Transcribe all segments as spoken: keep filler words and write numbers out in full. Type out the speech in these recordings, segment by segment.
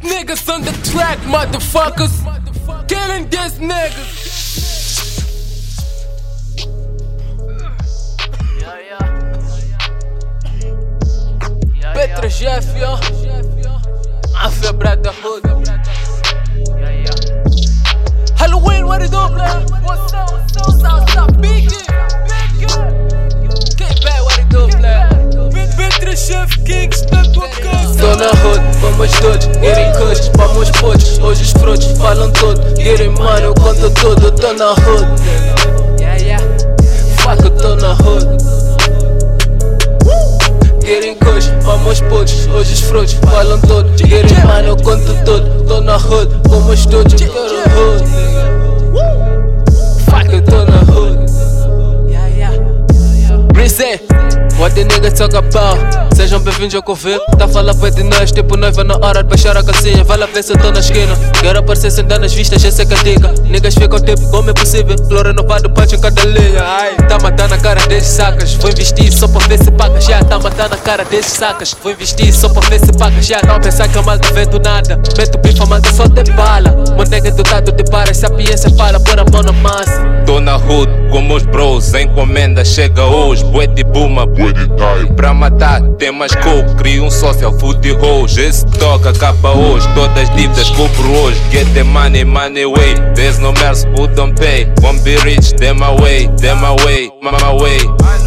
niggas on the track, motherfuckers. Killing these niggas. Yeah, yeah. Petra Jeff, yo. Mafia Brotherhood. Yeah, yeah. Halloween, what it do, blood? What's up, what's up, what's up, big it, big it. Get back, what it do, blood? Petra Jeff, Kings, na tua casa. Tô na hood, vamos todos, getting cush, vamos putos. Hoje os frutos falam tudo, getting money, eu conto tudo. Tô na hood, yeah, yeah. Fuck, eu tô na hood. Getting kush, vamos putos, hoje os frutos falam tudo. Getting money, eu conto tudo. Tô na hood, como estúdio, quero hood, nigga. Fuck, eu tô na hood. Yeah, yeah. Reset, what the niggas talk about? Sejam bem-vindos ao convite. Tá a falar para de nós, tipo noiva na hora de baixar a calcinha. Vai lá ver se eu tô na esquina. Quero aparecer sem dar nas vistas, essa é catica. Niggas ficam tipo, como é possível? Flor renovado, punch em cada linha. Ai, tá matando a cara desses sacas. Vou investir só para ver se paga. Já tá matando a cara desses sacas. Vou investir só para ver se paga. Já não pensar que a malta vê do nada. Meto bifa, a malta só te bala. Meu nega do dado te para, sapiência fala, pôr a mão na massa. Tô na hood, como os bros, a encomenda chega hoje. Bué de buma, bué de tai. Pra matar, tem mais coke, crio um social food hoje. Esse toca, acaba hoje, todas as dívidas cobro hoje. Get the money, money way. There's no mercy, who don't pay. Won't be rich, them away, them away, my way.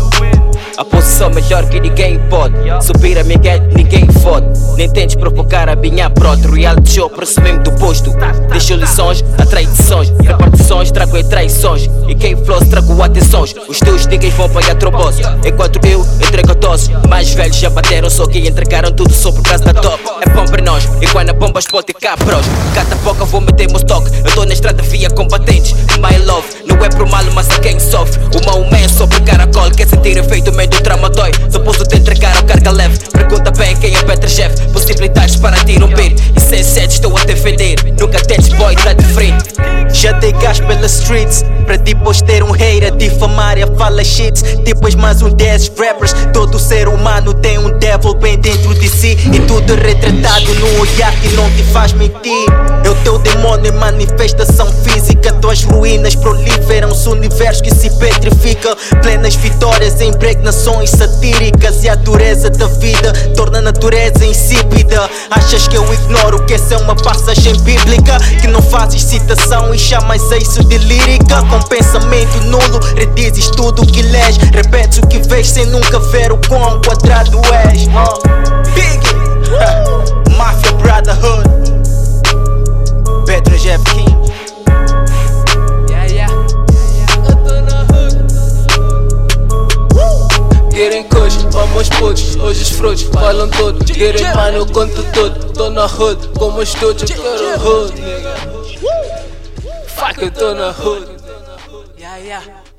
A posição melhor que ninguém pode. Subir a minha gate, ninguém fode. Nem tentes provocar a minha prota. Reality show, próximo do posto. Deixo lições, atrai traições. Repartições, trago traições. E quem floss, trago atenções. Os teus niggas vão pagar trombose. Enquanto eu entrego tosses. Mais velhos já bateram, só que entregaram tudo só por causa da top. É bom para nós, e quando a bomba explode cá pros. Cada pouco vou meter meu stock. Eu tô na estrada via combatentes. My love, não é pro mal, mas a quem sofre. O mau man sobre caracol. Quer sentir efeito meio do trama dói. Só posso te entregar ao carga leve. Pergunta bem quem é Petra Jeff. Possibilidades para te romper. E sem sede estou a defender. Nunca tentes boy, tá de frente. Já dei gás pelas streets. Pra depois ter um hater, difamar e a fala shits. Depois mais um desses rappers. Todo ser humano tem um devil bem dentro de si. E tudo retratado num olhar que não te faz mentir. É o teu demônio em manifestação física. Tuas ruínas proliferam-se, universo que se petrifica. Plenas vitórias, impregnações satíricas. E a dureza da vida torna a natureza insípida. Achas que eu ignoro que essa é uma passagem bíblica? Que não fazes citação e chamas a isso de lírica? Com pensamento nulo, redizes tudo o que lês. Repetes o que vês sem nunca ver o quão quadrado és. uh. Big Mafia Brotherhood. Petra Jeff King. Yeah, yeah. Eu tô na hood. Getting kush, vamos putos, hoje os frutos falam tudo. Getting money, eu conto tudo. Tô na hood, como estúdio, quero hood, nigga. Fuck, eu tô na hood. Yeah, yeah.